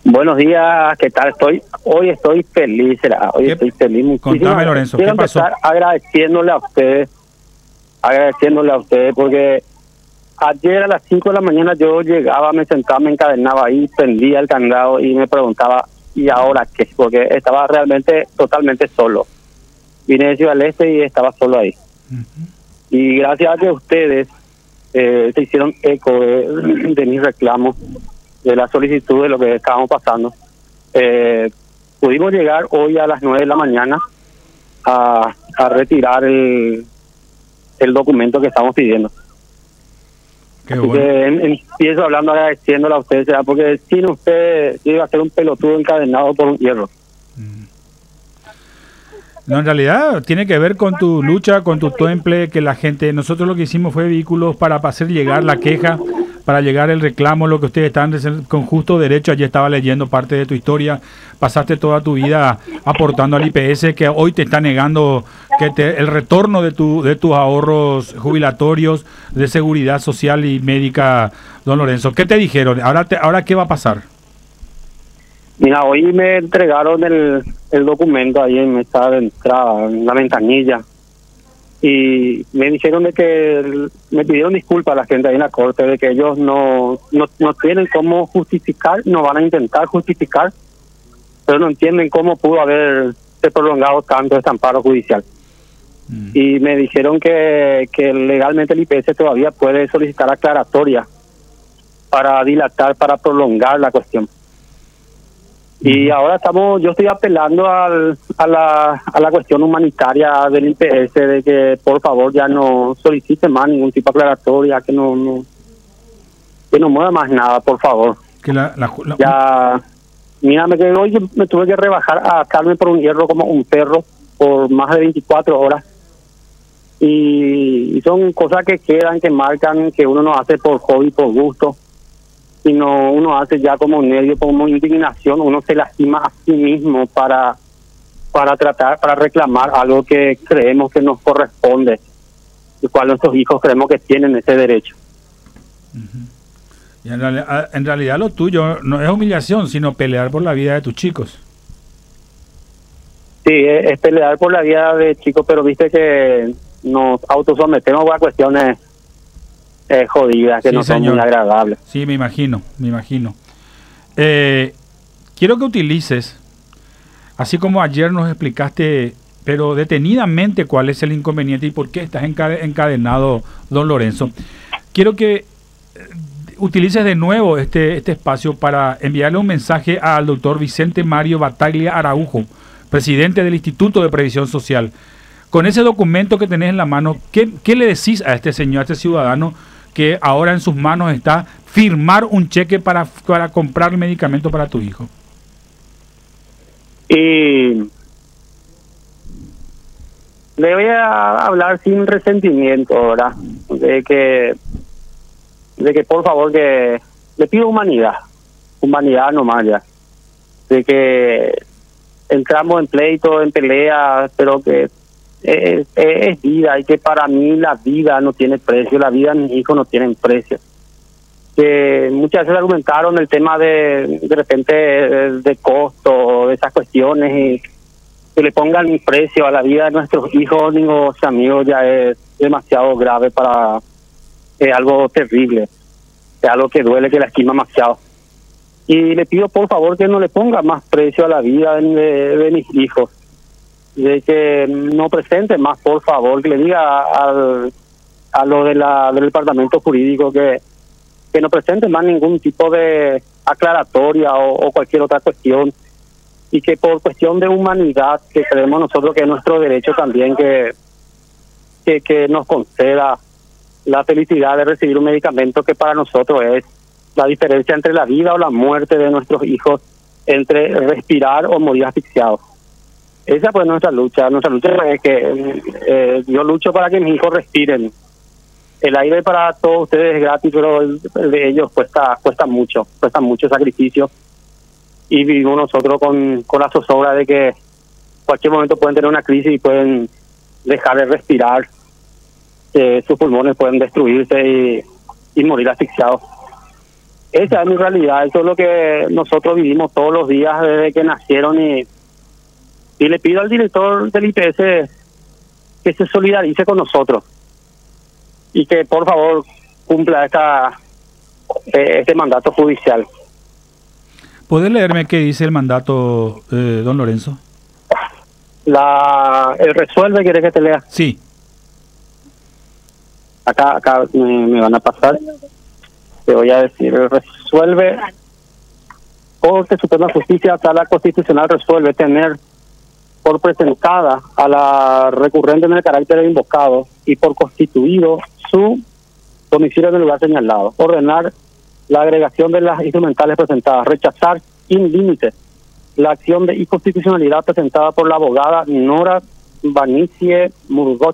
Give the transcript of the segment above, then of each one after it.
Buenos días, ¿qué tal? Hoy estoy feliz, estoy feliz muchísimo. Contame, Lorenzo, Quiero ¿qué pasó? empezar agradeciéndole a ustedes, porque ayer a las 5 de la mañana yo llegaba, me sentaba, me encadenaba ahí, prendía el candado y me preguntaba, ¿y ahora qué? Porque estaba realmente totalmente solo. Vine de Ciudad del Este y estaba solo ahí. Y gracias a que ustedes se hicieron eco de mis reclamos, de la solicitud de lo que estábamos pasando, pudimos llegar hoy a las 9 de la mañana a retirar el documento que estamos pidiendo. Qué Así bueno. que empiezo hablando agradeciéndole a ustedes, porque sin ustedes yo iba a ser un pelotudo encadenado por un hierro. No, en realidad tiene que ver con tu lucha, con tu temple, que la gente, nosotros lo que hicimos fue vehículos para hacer llegar la queja, para llegar el reclamo, lo que ustedes están con justo derecho. Ayer estaba leyendo parte de tu historia, pasaste toda tu vida aportando al IPS, que hoy te está negando el retorno de tus ahorros jubilatorios, de seguridad social y médica, don Lorenzo. ¿Qué te dijeron? ¿Ahora qué va a pasar? Mira, hoy me entregaron el documento ahí en esta entrada, en la ventanilla, y me dijeron de que me pidieron disculpas a la gente ahí en la corte, de que ellos no tienen cómo justificar, no van a intentar justificar, pero no entienden cómo pudo haberse prolongado tanto este amparo judicial. Y me dijeron que legalmente el IPS todavía puede solicitar aclaratoria para dilatar, para prolongar la cuestión. Y ahora yo estoy apelando a la cuestión humanitaria del IPS, de que por favor ya no solicite más ningún tipo de aclaratoria, que no mueva más nada, por favor. Ya, mírame que hoy me tuve que rebajar a Carmen por un hierro como un perro por más de 24 horas. Y son cosas que quedan, que marcan, que uno no hace por hobby, por gusto, sino uno hace ya como nervio, como indignación. Uno se lastima a sí mismo para reclamar algo que creemos que nos corresponde, el cual nuestros hijos creemos que tienen ese derecho. Y en realidad lo tuyo no es humillación, sino pelear por la vida de tus chicos. Sí, es pelear por la vida de chicos, pero viste que nos autosometemos a cuestiones jodidas, que Sí, no son señor. muy agradables. Sí, me imagino. Quiero que utilices, así como ayer nos explicaste, pero detenidamente, cuál es el inconveniente y por qué estás encadenado, don Lorenzo. Quiero que utilices de nuevo este espacio para enviarle un mensaje al doctor Vicente Mario Bataglia Araujo, presidente del Instituto de Previsión Social. Con ese documento que tenés en la mano, ¿qué le decís a este señor, a este ciudadano, que ahora en sus manos está firmar un cheque para comprar medicamento para tu hijo? Y le voy a hablar sin resentimiento ahora, de que por favor que le pido humanidad nomás ya, de que entramos en pleito, en pelea, pero que es vida, y que para mí la vida no tiene precio, la vida de mis hijos no tienen precio. Que muchas veces argumentaron el tema de repente de costo, de esas cuestiones, y que le pongan precio a la vida de nuestros hijos, digo, amigos, ya es demasiado grave, es algo terrible, es algo que duele, que lastima demasiado. Y le pido por favor que no le ponga más precio a la vida de mis hijos, de que no presente más, por favor, que le diga a lo del departamento jurídico que no presente más ningún tipo de aclaratoria o cualquier otra cuestión, y que por cuestión de humanidad, que creemos nosotros que es nuestro derecho también, que nos conceda la felicidad de recibir un medicamento que para nosotros es la diferencia entre la vida o la muerte de nuestros hijos, entre respirar o morir asfixiados. Esa pues nuestra lucha es que yo lucho para que mis hijos respiren. El aire para todos ustedes es gratis, pero el de ellos cuesta mucho sacrificio, y vivimos nosotros con la zozobra de que en cualquier momento pueden tener una crisis y pueden dejar de respirar, sus pulmones pueden destruirse y morir asfixiados. Esa es mi realidad, eso es lo que nosotros vivimos todos los días desde que nacieron y le pido al director del IPS que se solidarice con nosotros y que por favor cumpla este mandato judicial. ¿Puede leerme qué dice el mandato, don Lorenzo? El resuelve, ¿quiere que te lea? Sí. Acá me van a pasar. Te voy a decir, resuelve. Corte Suprema de Justicia, Sala Constitucional resuelve tener por presentada a la recurrente en el carácter de invocado y por constituido su domicilio en el lugar señalado. Ordenar la agregación de las instrumentales presentadas. Rechazar sin límite la acción de inconstitucionalidad presentada por la abogada Nora Vanicie Murgoch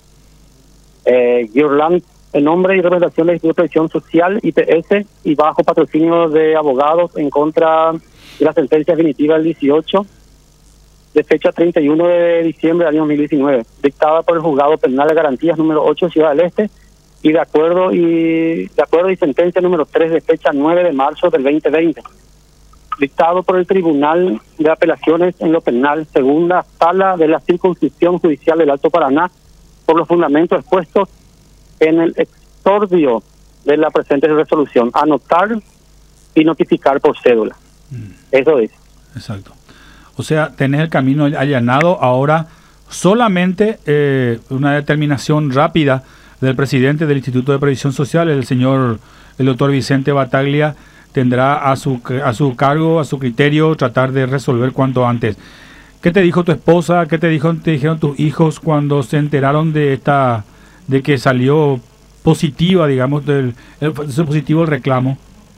Girland en nombre y representación del Instituto de Previsión Social, IPS, y bajo patrocinio de abogados en contra de la sentencia definitiva del 18 de fecha 31 de diciembre del año 2019, dictada por el Juzgado Penal de Garantías número 8 Ciudad del Este, y de acuerdo y sentencia número 3 de fecha 9 de marzo del 2020, dictado por el Tribunal de Apelaciones en lo Penal, segunda sala de la Circunscripción Judicial del Alto Paraná, por los fundamentos expuestos en el exordio de la presente resolución, anotar y notificar por cédula. Eso es. Exacto. O sea, tenés el camino allanado ahora. Solamente una determinación rápida del presidente del Instituto de Previsión Social, el doctor Vicente Bataglia, tendrá a su cargo, a su criterio, tratar de resolver cuanto antes. ¿Qué te dijo tu esposa? ¿Qué te dijeron tus hijos cuando se enteraron de que salió positiva, digamos, positivo el reclamo?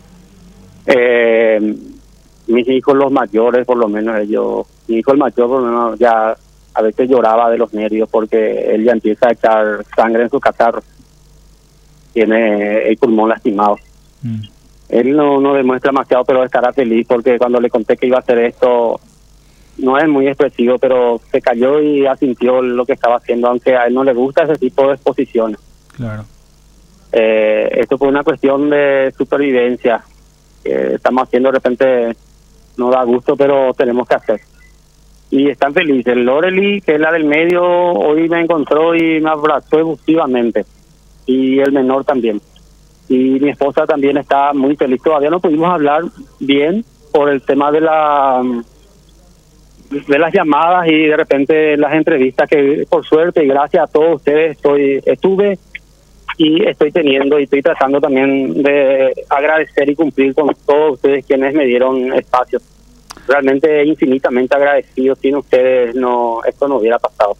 Mis hijos, los mayores, por lo menos mi hijo el mayor, por lo menos, ya a veces lloraba de los nervios porque él ya empieza a echar sangre en su catarro. Tiene el pulmón lastimado. Él no demuestra demasiado, pero estará feliz porque cuando le conté que iba a hacer esto, no es muy expresivo, pero se cayó y asintió lo que estaba haciendo, aunque a él no le gusta ese tipo de exposiciones. Claro. Esto fue una cuestión de supervivencia que estamos haciendo, de repente no da gusto, pero tenemos que hacer. Y están felices. Loreli, que es la del medio, hoy me encontró y me abrazó efusivamente. Y el menor también. Y mi esposa también está muy feliz. Todavía no pudimos hablar bien por el tema de las llamadas y de repente las entrevistas que por suerte y gracias a todos ustedes estuve y estoy teniendo y estoy tratando también de agradecer y cumplir con todos ustedes quienes me dieron espacio. Realmente infinitamente agradecido. Sin ustedes esto no hubiera pasado.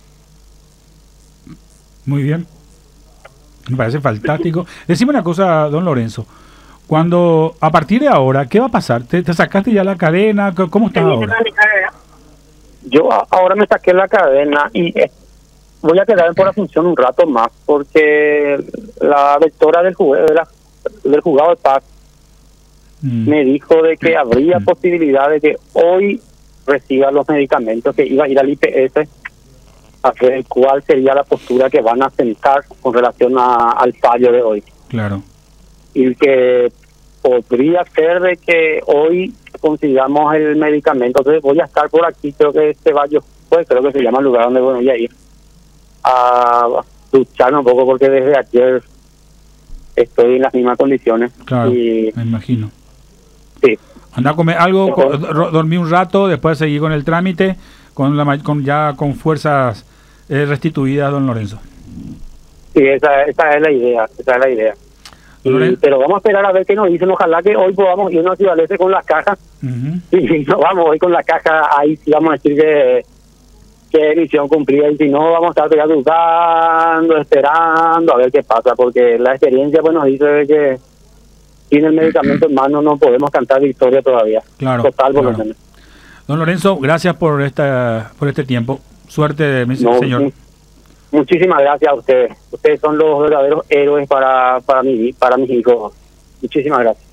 Muy bien. Me parece fantástico. Decime una cosa, don Lorenzo. Cuando, a partir de ahora, ¿qué va a pasar? ¿Te sacaste ya la cadena? ¿Cómo estás ahora? Yo ahora me saqué la cadena y voy a quedar por la función un rato más porque la rectora del juzgado de paz me dijo de que habría posibilidad de que hoy reciba los medicamentos, que iba a ir al IPS a ver cuál sería la postura que van a sentar con relación al fallo de hoy. Claro. Y que podría ser de que hoy consigamos el medicamento. Entonces voy a estar por aquí, creo que creo que se llama el lugar donde voy a ir a lucharme un poco porque desde ayer estoy en las mismas condiciones. Claro, y me imagino. Sí. Anda a comer algo, dormí un rato, después seguir con el trámite, con fuerzas restituidas, don Lorenzo. Sí, esa es la idea, pero vamos a esperar a ver qué nos dicen. Ojalá que hoy podamos irnos a Ciudad con las cajas. Y no vamos hoy con la caja, ahí sí vamos a decir que misión cumplida, y si no vamos a estar ya dudando, esperando a ver qué pasa, porque la experiencia pues nos dice de que sin el medicamento en mano no podemos cantar victoria todavía. Claro. Total, por lo Claro. menos. Don Lorenzo, gracias por este tiempo. Suerte, señor. Muchísimas gracias a ustedes. Ustedes son los verdaderos héroes para mis hijos. Muchísimas gracias.